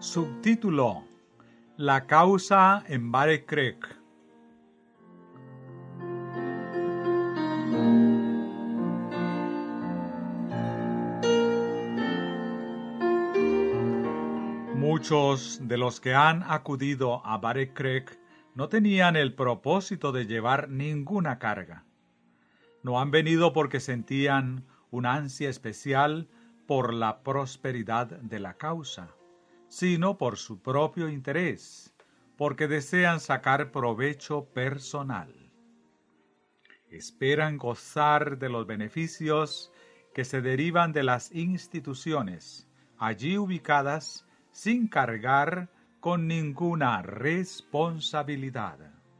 Subtítulo: La causa en Battle Creek. Muchos de los que han acudido a Battle Creek no tenían el propósito de llevar ninguna carga. No han venido porque sentían una ansia especial por la prosperidad de la causa, sino por su propio interés, porque desean sacar provecho personal. Esperan gozar de los beneficios que se derivan de las instituciones allí ubicadas sin cargar con ninguna responsabilidad.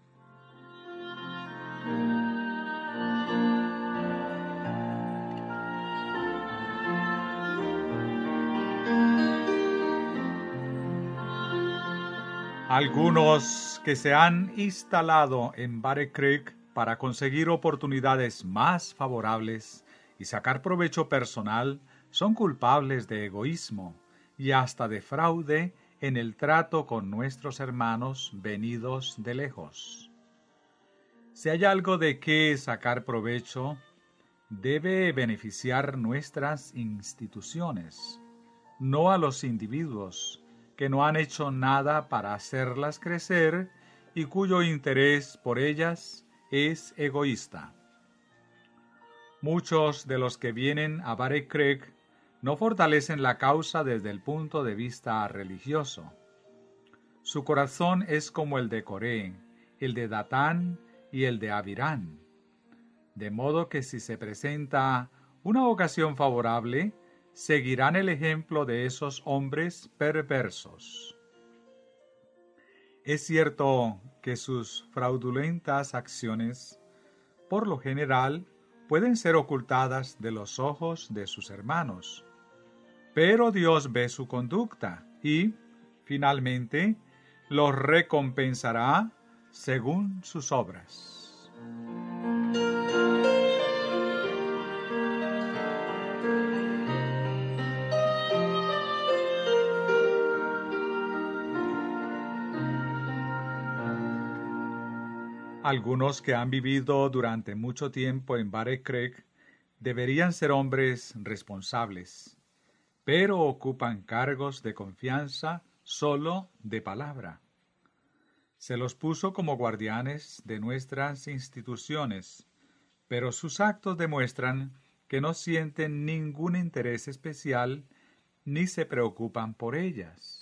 Algunos que se han instalado en Battle Creek para conseguir oportunidades más favorables y sacar provecho personal son culpables de egoísmo y hasta de fraude en el trato con nuestros hermanos venidos de lejos. Si hay algo de qué sacar provecho, debe beneficiar nuestras instituciones, no a los individuos que no han hecho nada para hacerlas crecer y cuyo interés por ellas es egoísta. Muchos de los que vienen a Battle Creek no fortalecen la causa desde el punto de vista religioso. Su corazón es como el de Coré, el de Datán y el de Abirán. De modo que si se presenta una ocasión favorable, seguirán el ejemplo de esos hombres perversos. Es cierto que sus fraudulentas acciones, por lo general, pueden ser ocultadas de los ojos de sus hermanos, pero Dios ve su conducta y, finalmente, los recompensará según sus obras. Algunos que han vivido durante mucho tiempo en Battle Creek deberían ser hombres responsables, pero ocupan cargos de confianza solo de palabra. Se los puso como guardianes de nuestras instituciones, pero sus actos demuestran que no sienten ningún interés especial ni se preocupan por ellas.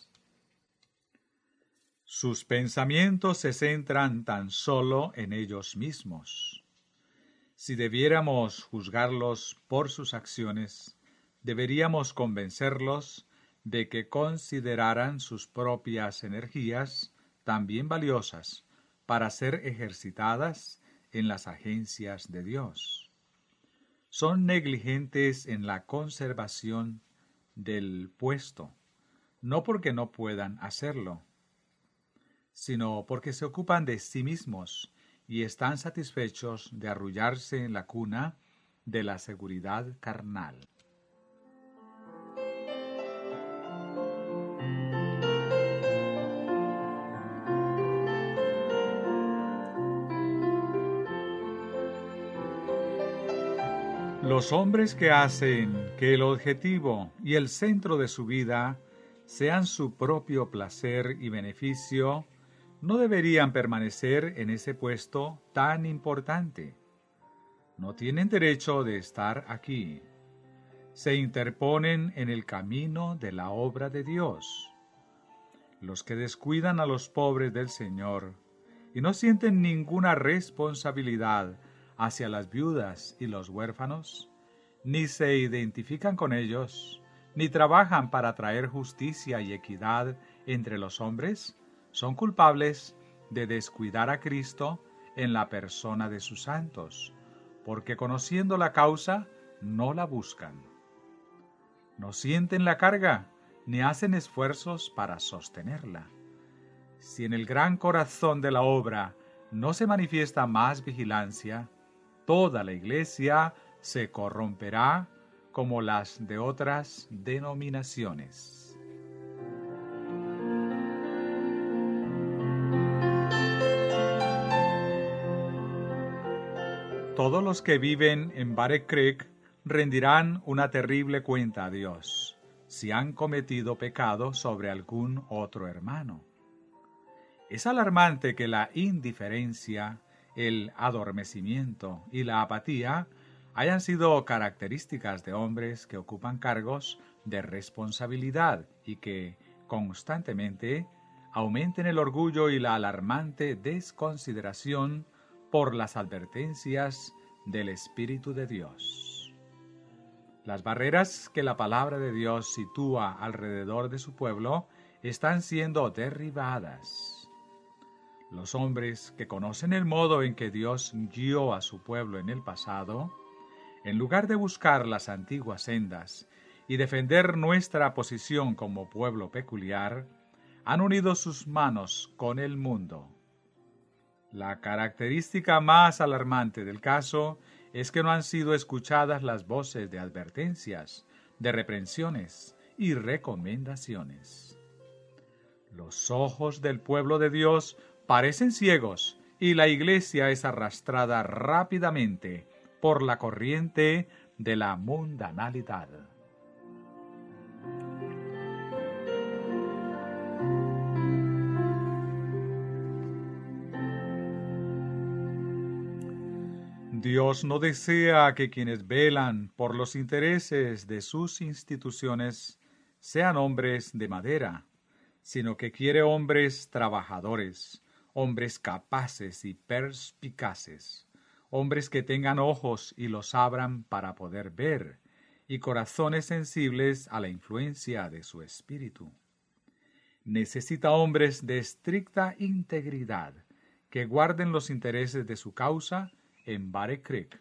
Sus pensamientos se centran tan solo en ellos mismos. Si debiéramos juzgarlos por sus acciones, deberíamos convencerlos de que consideraran sus propias energías también valiosas para ser ejercitadas en las agencias de Dios. Son negligentes en la conservación del puesto, no porque no puedan hacerlo, sino porque se ocupan de sí mismos y están satisfechos de arrullarse en la cuna de la seguridad carnal. Los hombres que hacen que el objetivo y el centro de su vida sean su propio placer y beneficio, no deberían permanecer en ese puesto tan importante. No tienen derecho de estar aquí. Se interponen en el camino de la obra de Dios. Los que descuidan a los pobres del Señor y no sienten ninguna responsabilidad hacia las viudas y los huérfanos, ni se identifican con ellos, ni trabajan para traer justicia y equidad entre los hombres, son culpables de descuidar a Cristo en la persona de sus santos, porque conociendo la causa, no la buscan. No sienten la carga, ni hacen esfuerzos para sostenerla. Si en el gran corazón de la obra no se manifiesta más vigilancia, toda la iglesia se corromperá como las de otras denominaciones. Todos los que viven en Battle Creek rendirán una terrible cuenta a Dios si han cometido pecado sobre algún otro hermano. Es alarmante que la indiferencia, el adormecimiento y la apatía hayan sido características de hombres que ocupan cargos de responsabilidad y que constantemente aumenten el orgullo y la alarmante desconsideración por las advertencias del Espíritu de Dios. Las barreras que la palabra de Dios sitúa alrededor de su pueblo están siendo derribadas. Los hombres que conocen el modo en que Dios guió a su pueblo en el pasado, en lugar de buscar las antiguas sendas y defender nuestra posición como pueblo peculiar, han unido sus manos con el mundo. La característica más alarmante del caso es que no han sido escuchadas las voces de advertencias, de reprensiones y recomendaciones. Los ojos del pueblo de Dios parecen ciegos y la iglesia es arrastrada rápidamente por la corriente de la mundanalidad. Dios no desea que quienes velan por los intereses de sus instituciones sean hombres de madera, sino que quiere hombres trabajadores, hombres capaces y perspicaces, hombres que tengan ojos y los abran para poder ver, y corazones sensibles a la influencia de su espíritu. Necesita hombres de estricta integridad, que guarden los intereses de su causa en Battle Creek.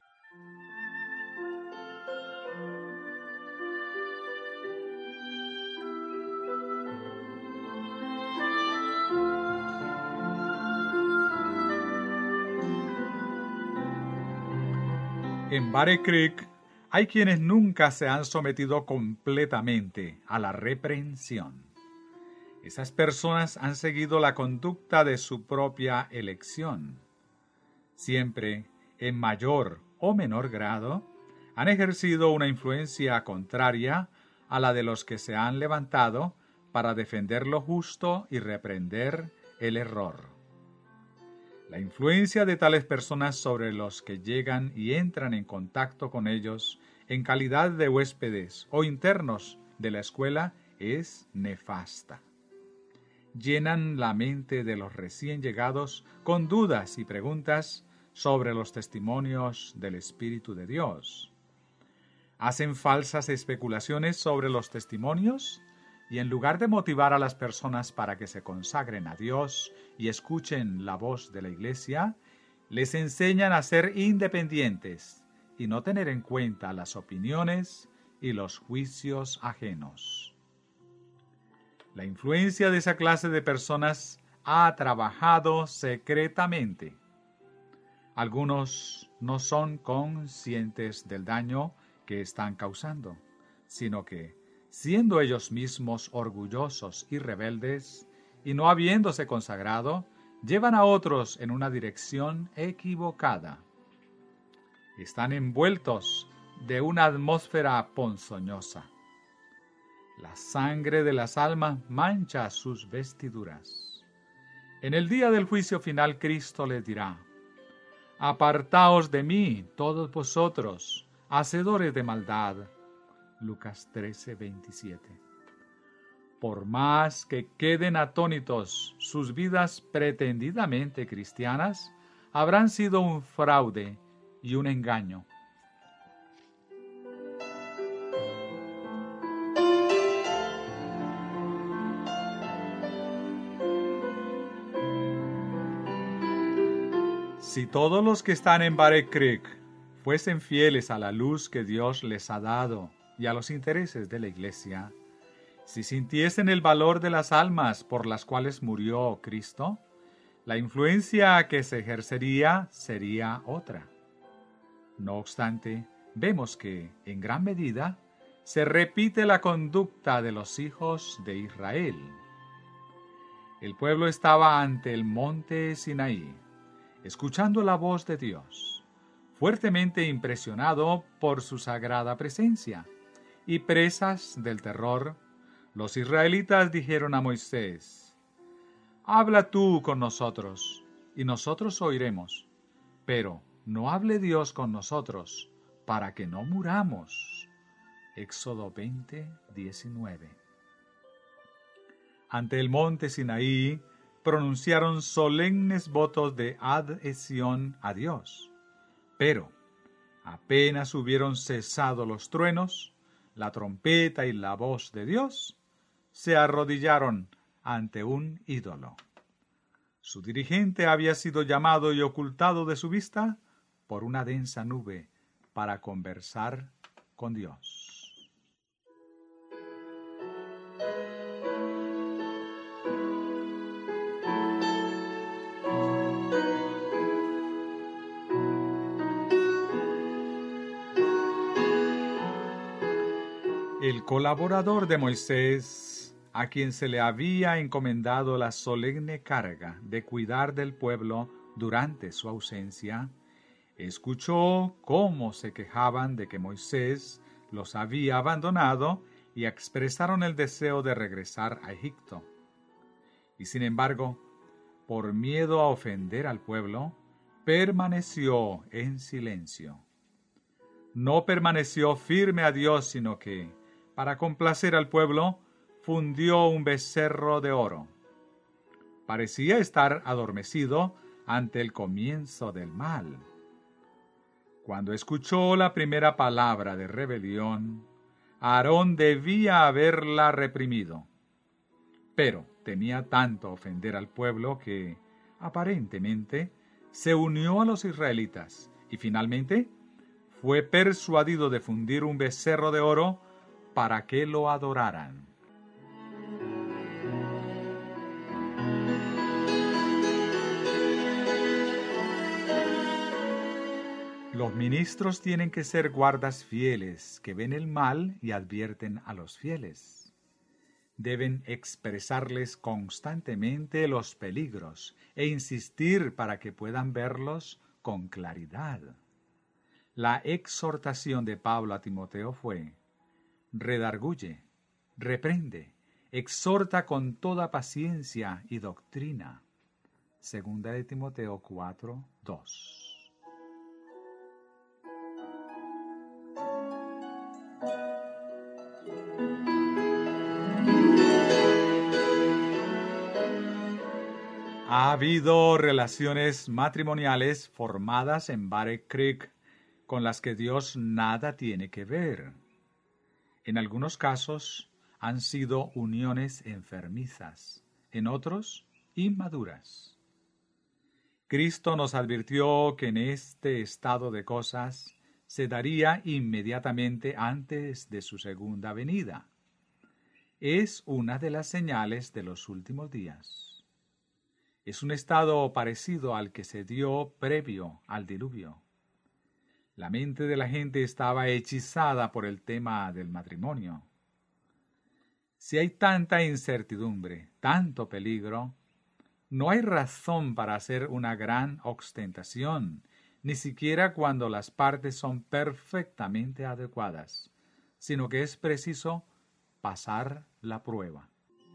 En Battle Creek hay quienes nunca se han sometido completamente a la reprensión. Esas personas han seguido la conducta de su propia elección. Siempre, en mayor o menor grado, han ejercido una influencia contraria a la de los que se han levantado para defender lo justo y reprender el error. La influencia de tales personas sobre los que llegan y entran en contacto con ellos en calidad de huéspedes o internos de la escuela es nefasta. Llenan la mente de los recién llegados con dudas y preguntas sobre los testimonios del Espíritu de Dios. Hacen falsas especulaciones sobre los testimonios y en lugar de motivar a las personas para que se consagren a Dios y escuchen la voz de la Iglesia, les enseñan a ser independientes y no tener en cuenta las opiniones y los juicios ajenos. La influencia de esa clase de personas ha trabajado secretamente. Algunos no son conscientes del daño que están causando, sino que, siendo ellos mismos orgullosos y rebeldes, y no habiéndose consagrado, llevan a otros en una dirección equivocada. Están envueltos de una atmósfera ponzoñosa. La sangre de las almas mancha sus vestiduras. En el día del juicio final, Cristo les dirá: «Apartaos de mí, todos vosotros, hacedores de maldad». Lucas 13:27. Por más que queden atónitos, sus vidas pretendidamente cristianas habrán sido un fraude y un engaño. Si todos los que están en Battle Creek fuesen fieles a la luz que Dios les ha dado y a los intereses de la Iglesia, si sintiesen el valor de las almas por las cuales murió Cristo, la influencia que se ejercería sería otra. No obstante, vemos que, en gran medida, se repite la conducta de los hijos de Israel. El pueblo estaba ante el monte Sinaí, escuchando la voz de Dios. fuertemente impresionado por su sagrada presencia. Y presas del terror, los israelitas dijeron a Moisés: «Habla tú con nosotros, y nosotros oiremos, pero no hable Dios con nosotros, para que no muramos». Éxodo 20:19. Ante el monte Sinaí, pronunciaron solemnes votos de adhesión a Dios. Pero apenas hubieron cesado los truenos, la trompeta y la voz de Dios, se arrodillaron ante un ídolo. Su dirigente había sido llamado y ocultado de su vista por una densa nube para conversar con Dios. El colaborador de Moisés, a quien se le había encomendado la solemne carga de cuidar del pueblo durante su ausencia, escuchó cómo se quejaban de que Moisés los había abandonado y expresaron el deseo de regresar a Egipto. Y sin embargo, por miedo a ofender al pueblo, permaneció en silencio. No permaneció firme a Dios, sino que, para complacer al pueblo, fundió un becerro de oro. Parecía estar adormecido ante el comienzo del mal. Cuando escuchó la primera palabra de rebelión, Aarón debía haberla reprimido. Pero temía tanto ofender al pueblo que, aparentemente, se unió a los israelitas y finalmente fue persuadido de fundir un becerro de oro para que lo adoraran. Los ministros tienen que ser guardas fieles que ven el mal y advierten a los fieles. Deben expresarles constantemente los peligros e insistir para que puedan verlos con claridad. La exhortación de Pablo a Timoteo fue: redarguye, reprende, exhorta con toda paciencia y doctrina. Segunda de Timoteo 4:2. Ha habido relaciones matrimoniales formadas en Battle Creek con las que Dios nada tiene que ver. En algunos casos han sido uniones enfermizas, en otros inmaduras. Cristo nos advirtió que en este estado de cosas se daría inmediatamente antes de su segunda venida. Es una de las señales de los últimos días. Es un estado parecido al que se dio previo al diluvio. La mente de la gente estaba hechizada por el tema del matrimonio. Si hay tanta incertidumbre, tanto peligro, no hay razón para hacer una gran ostentación, ni siquiera cuando las partes son perfectamente adecuadas, sino que es preciso pasar la prueba.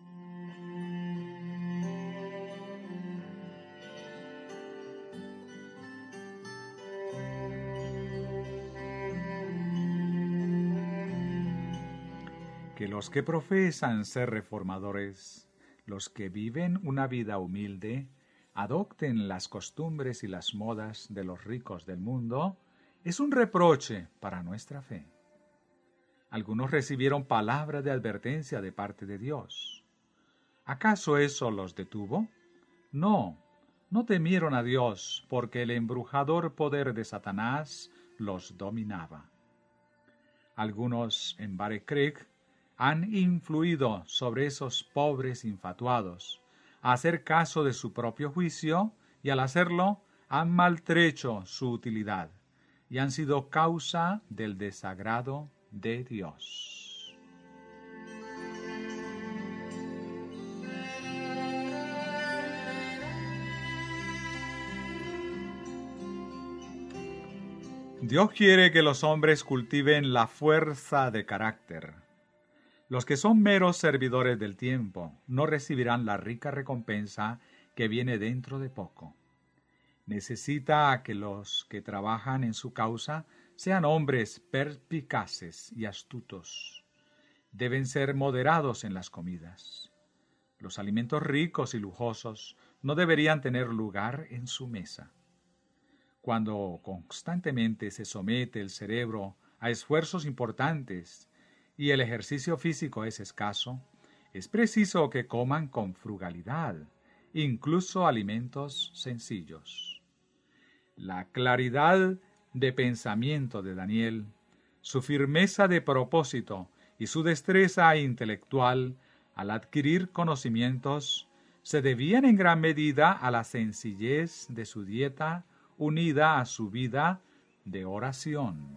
Que los que profesan ser reformadores, los que viven una vida humilde, adopten las costumbres y las modas de los ricos del mundo, es un reproche para nuestra fe. Algunos recibieron palabra de advertencia de parte de Dios. ¿Acaso eso los detuvo? No, no temieron a Dios, porque el embrujador poder de Satanás los dominaba. Algunos en Battle Creek han influido sobre esos pobres infatuados a hacer caso de su propio juicio, y al hacerlo han maltrecho su utilidad y han sido causa del desagrado de Dios. Dios quiere que los hombres cultiven la fuerza de carácter. Los que son meros servidores del tiempo no recibirán la rica recompensa que viene dentro de poco. Necesita que los que trabajan en su causa sean hombres perspicaces y astutos. Deben ser moderados en las comidas. Los alimentos ricos y lujosos no deberían tener lugar en su mesa. Cuando constantemente se somete el cerebro a esfuerzos importantes y el ejercicio físico es escaso, es preciso que coman con frugalidad, incluso alimentos sencillos. La claridad de pensamiento de Daniel, su firmeza de propósito y su destreza intelectual al adquirir conocimientos se debían en gran medida a la sencillez de su dieta unida a su vida de oración.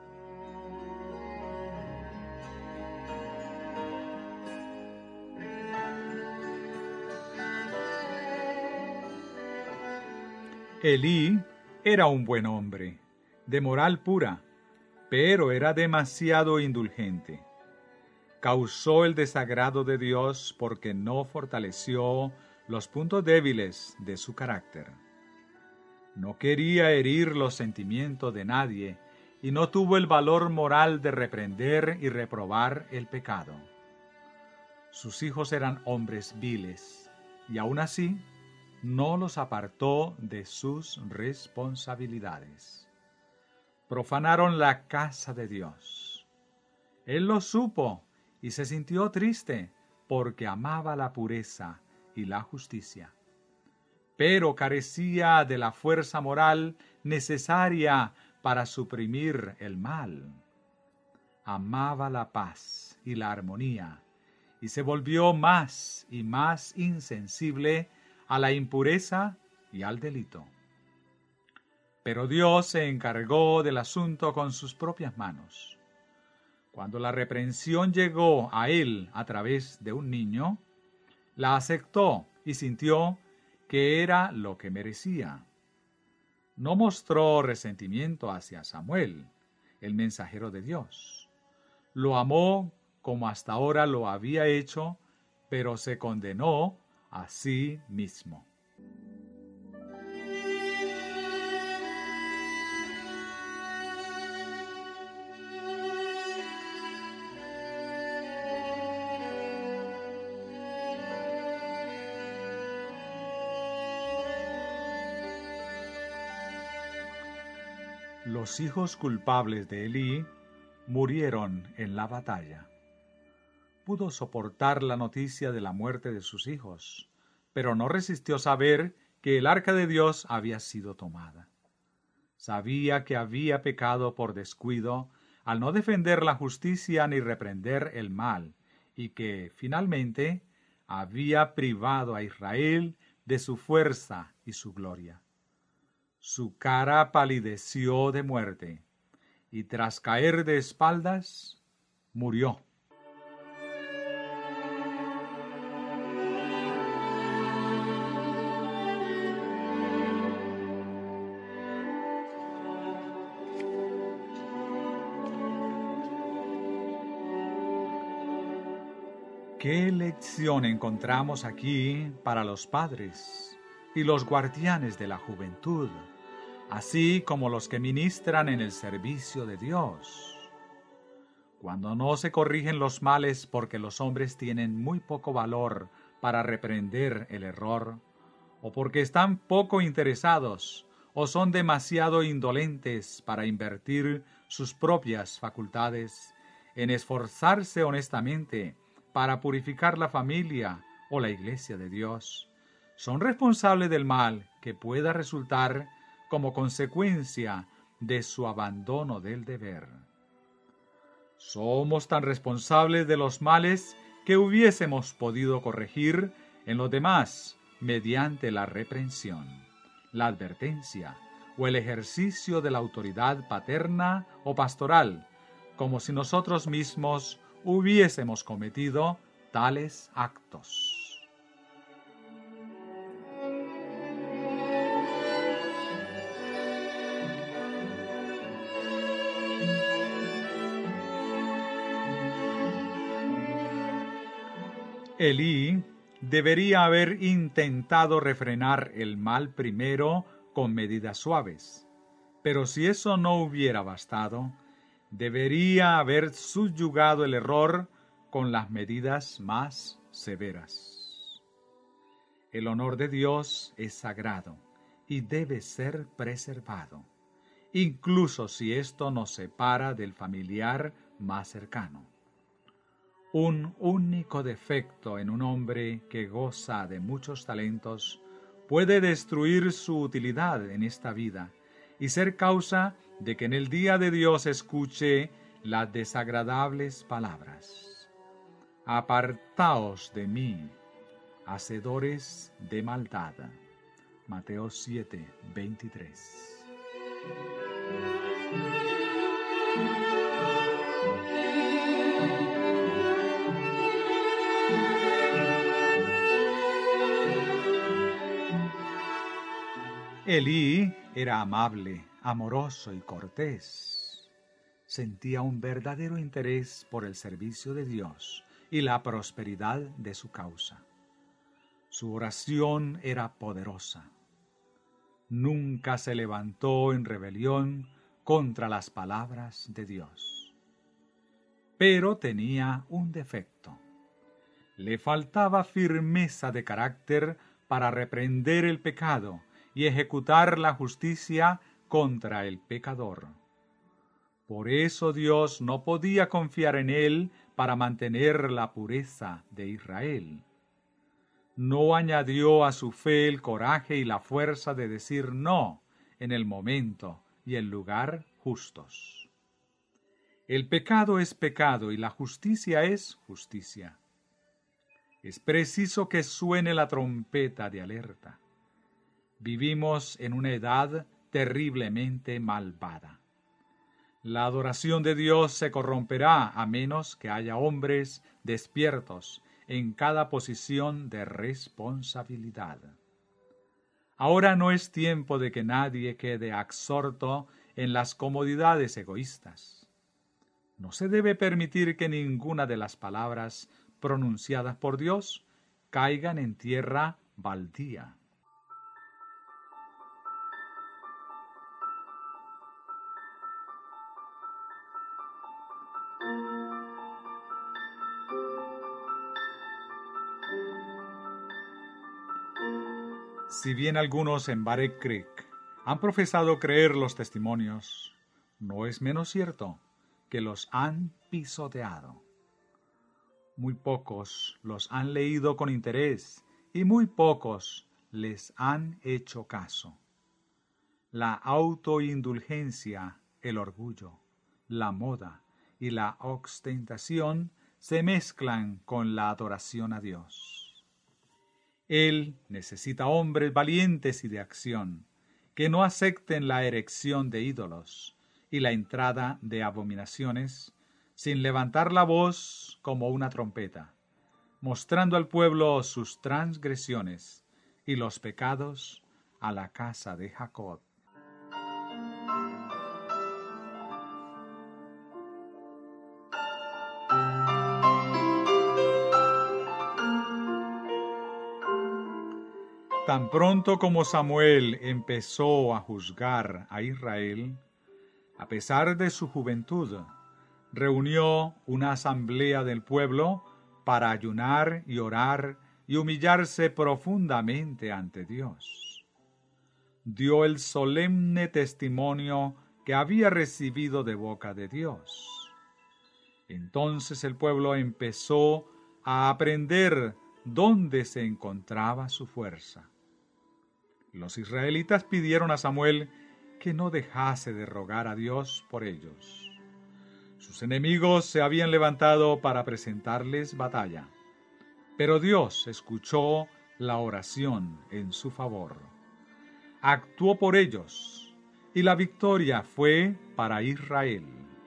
Elí era un buen hombre, de moral pura, pero era demasiado indulgente. Causó el desagrado de Dios porque no fortaleció los puntos débiles de su carácter. No quería herir los sentimientos de nadie y no tuvo el valor moral de reprender y reprobar el pecado. Sus hijos eran hombres viles y aún así no los apartó de sus responsabilidades. Profanaron la casa de Dios. Él lo supo y se sintió triste porque amaba la pureza y la justicia, pero carecía de la fuerza moral necesaria para suprimir el mal. Amaba la paz y la armonía y se volvió más y más insensible a la impureza y al delito. Pero Dios se encargó del asunto con sus propias manos. Cuando la reprensión llegó a él a través de un niño, la aceptó y sintió que era lo que merecía. No mostró resentimiento hacia Samuel, el mensajero de Dios. Lo amó como hasta ahora lo había hecho, pero se condenó a sí mismo. Los hijos culpables de Elí murieron en la batalla. Pudo soportar la noticia de la muerte de sus hijos, pero no resistió saber que el arca de Dios había sido tomada. Sabía que había pecado por descuido al no defender la justicia ni reprender el mal, y que, finalmente, había privado a Israel de su fuerza y su gloria. Su cara palideció de muerte, y tras caer de espaldas, murió. ¿Qué lección encontramos aquí para los padres y los guardianes de la juventud, así como los que ministran en el servicio de Dios? Cuando no se corrigen los males porque los hombres tienen muy poco valor para reprender el error, o porque están poco interesados o son demasiado indolentes para invertir sus propias facultades en esforzarse honestamente para purificar la familia o la iglesia de Dios, son responsables del mal que pueda resultar como consecuencia de su abandono del deber. Somos tan responsables de los males que hubiésemos podido corregir en los demás mediante la reprensión, la advertencia o el ejercicio de la autoridad paterna o pastoral, como si nosotros mismos hubiésemos cometido tales actos. Elí debería haber intentado refrenar el mal primero con medidas suaves, pero si eso no hubiera bastado, debería haber subyugado el error con las medidas más severas. El honor de Dios es sagrado y debe ser preservado, incluso si esto nos separa del familiar más cercano. Un único defecto en un hombre que goza de muchos talentos puede destruir su utilidad en esta vida y ser causa de que en el día de Dios escuche las desagradables palabras: Apartaos de mí, hacedores de maldad. Mateo 7:23. Elí era amable, amoroso y cortés. Sentía un verdadero interés por el servicio de Dios y la prosperidad de su causa. Su oración era poderosa. Nunca se levantó en rebelión contra las palabras de Dios. Pero tenía un defecto. Le faltaba firmeza de carácter para reprender el pecado y ejecutar la justicia contra el pecador. Por eso Dios no podía confiar en él para mantener la pureza de Israel. No añadió a su fe el coraje y la fuerza de decir no en el momento y el lugar justos. El pecado es pecado y la justicia es justicia. Es preciso que suene la trompeta de alerta. Vivimos en una edad terriblemente malvada. La adoración de Dios se corromperá a menos que haya hombres despiertos en cada posición de responsabilidad. Ahora no es tiempo de que nadie quede absorto en las comodidades egoístas. No se debe permitir que ninguna de las palabras pronunciadas por Dios caigan en tierra baldía. Si bien algunos en Battle Creek han profesado creer los testimonios, no es menos cierto que los han pisoteado. Muy pocos los han leído con interés y muy pocos les han hecho caso. La autoindulgencia, el orgullo, la moda y la ostentación se mezclan con la adoración a Dios. Él necesita hombres valientes y de acción, que no acepten la erección de ídolos y la entrada de abominaciones, sin levantar la voz como una trompeta, mostrando al pueblo sus transgresiones y los pecados a la casa de Jacob. Tan pronto como Samuel empezó a juzgar a Israel, a pesar de su juventud, reunió una asamblea del pueblo para ayunar y orar y humillarse profundamente ante Dios. Dio el solemne testimonio que había recibido de boca de Dios. Entonces el pueblo empezó a aprender dónde se encontraba su fuerza. Los israelitas pidieron a Samuel que no dejase de rogar a Dios por ellos. Sus enemigos se habían levantado para presentarles batalla, pero Dios escuchó la oración en su favor. Actuó por ellos, y la victoria fue para Israel.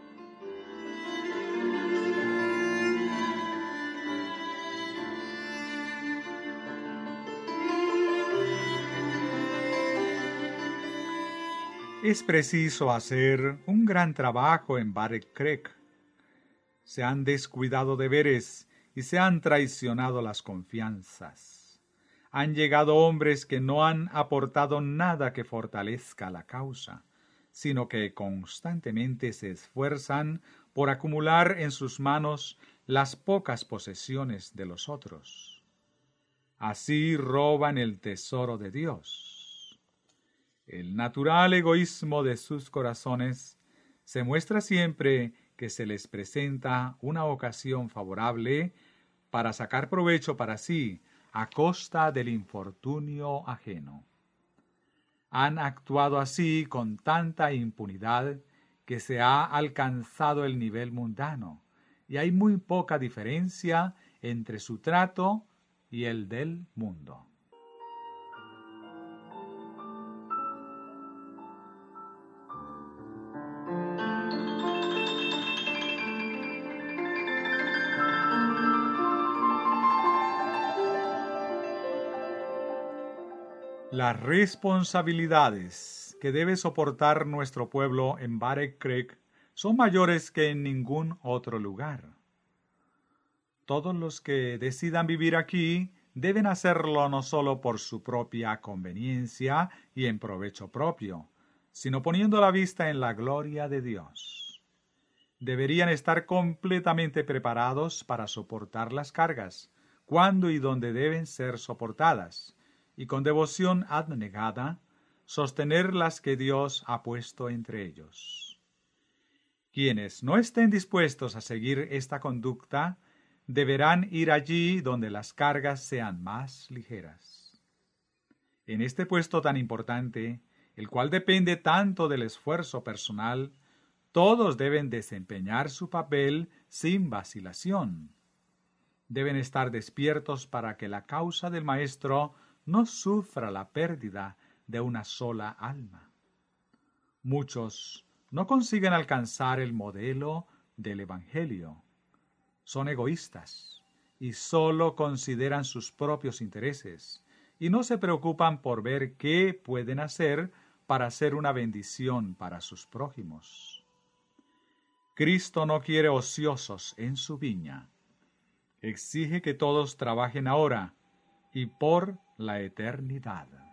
Es preciso hacer un gran trabajo en Battle Creek. Se han descuidado deberes y se han traicionado las confianzas. Han llegado hombres que no han aportado nada que fortalezca la causa, sino que constantemente se esfuerzan por acumular en sus manos las pocas posesiones de los otros. Así roban el tesoro de Dios. El natural egoísmo de sus corazones se muestra siempre que se les presenta una ocasión favorable para sacar provecho para sí a costa del infortunio ajeno. Han actuado así con tanta impunidad que se ha alcanzado el nivel mundano, y hay muy poca diferencia entre su trato y el del mundo. Las responsabilidades que debe soportar nuestro pueblo en Battle Creek son mayores que en ningún otro lugar. Todos los que decidan vivir aquí deben hacerlo no solo por su propia conveniencia y en provecho propio, sino poniendo la vista en la gloria de Dios. Deberían estar completamente preparados para soportar las cargas, cuando y donde deben ser soportadas, y con devoción abnegada, sostener las que Dios ha puesto entre ellos. Quienes no estén dispuestos a seguir esta conducta, deberán ir allí donde las cargas sean más ligeras. En este puesto tan importante, el cual depende tanto del esfuerzo personal, todos deben desempeñar su papel sin vacilación. Deben estar despiertos para que la causa del Maestro no sufra la pérdida de una sola alma. Muchos no consiguen alcanzar el modelo del Evangelio. Son egoístas y solo consideran sus propios intereses y no se preocupan por ver qué pueden hacer para ser una bendición para sus prójimos. Cristo no quiere ociosos en su viña. Exige que todos trabajen ahora y por la eternidad.